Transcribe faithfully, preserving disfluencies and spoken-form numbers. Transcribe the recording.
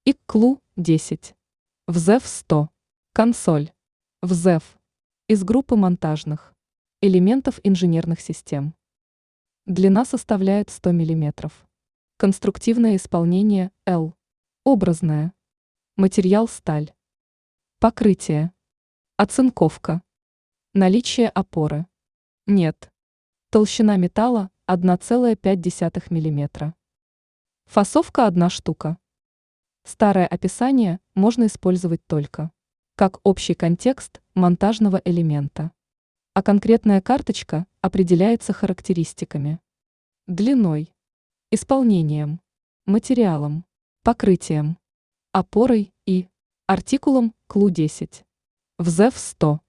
И К Л У десять. В З Э Ф сто. Консоль. В З Э Ф. Из группы монтажных элементов инженерных систем. Длина составляет сто миллиметров. Конструктивное исполнение Л. Образное. Материал сталь. Покрытие. Оцинковка. Наличие опоры. Нет. Толщина металла одна целая пять десятых миллиметра. Фасовка одна штука. Старое описание можно использовать только как общий контекст монтажного элемента, а конкретная карточка определяется характеристиками: длиной, исполнением, материалом, покрытием, опорой и артикулом К Л У десять. В З Э Ф сто.